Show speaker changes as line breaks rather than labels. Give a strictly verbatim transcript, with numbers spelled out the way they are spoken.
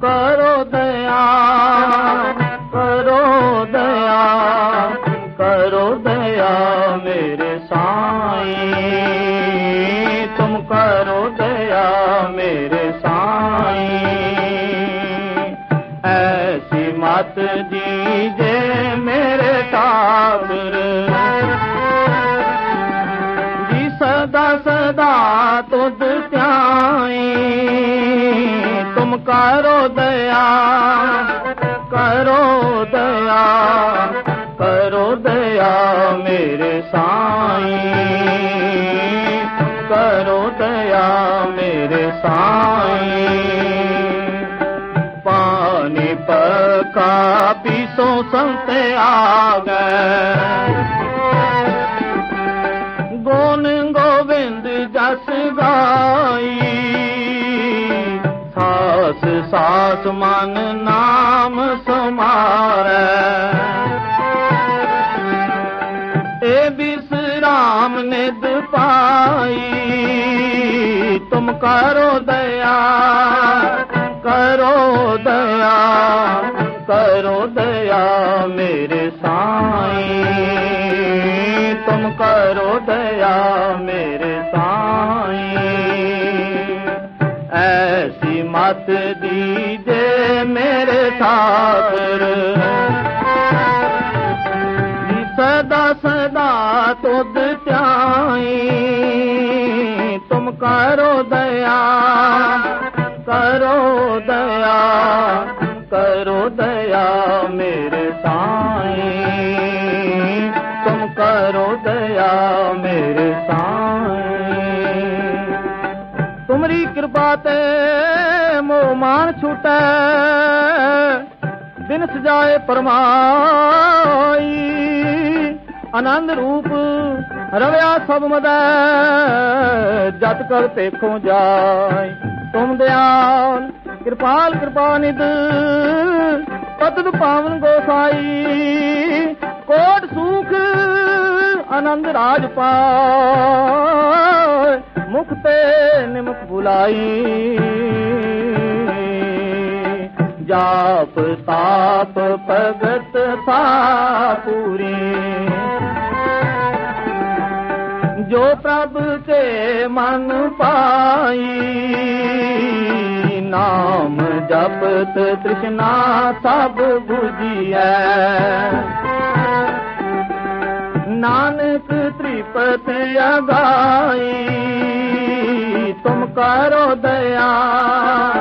करो दया, करो दया, करो दया मेरे साईं, तुम करो दया मेरे साईं। ऐसी मत दीजे मेरे ठाकुर जी, सदा सदा तुद ध्याई। तुम करो दया, करो दया, करो दया मेरे साईं, करो दया मेरे साईं। पानी पका पीसो संते आ गए, गोन गोविंद जस गाई। सास सास मन नाम समारे, ए विश्राम निद पाई। तुम करो दया, करो दया, करो दया मेरे साईं, तुम करो दया मेरे साईं। ऐसी मत दीजे मेरे ठाकुर सदा सदा तुद ध्याई। तुम करो दया, करो दया, करो दया मेरे साईं, तुम करो दया मेरे साईं। तुमरी कृपा ते मोह मान छूटे, दिन सजाए परमाई। आनंद रूप रवया सब मदै, जत कर देखो जाय। तुम दयाल कृपाल कृपानिध, पतद पावन गोसाई। कोट सुख आनंद राज पाय, मुख ते निमुख बुलाई। जाप ताप भगत सापुरी, जो प्रभु के मन पाई। नाम जपत तृष्णा सब बुझिए, नानक त्रिपत अगाई। तुम करो दया,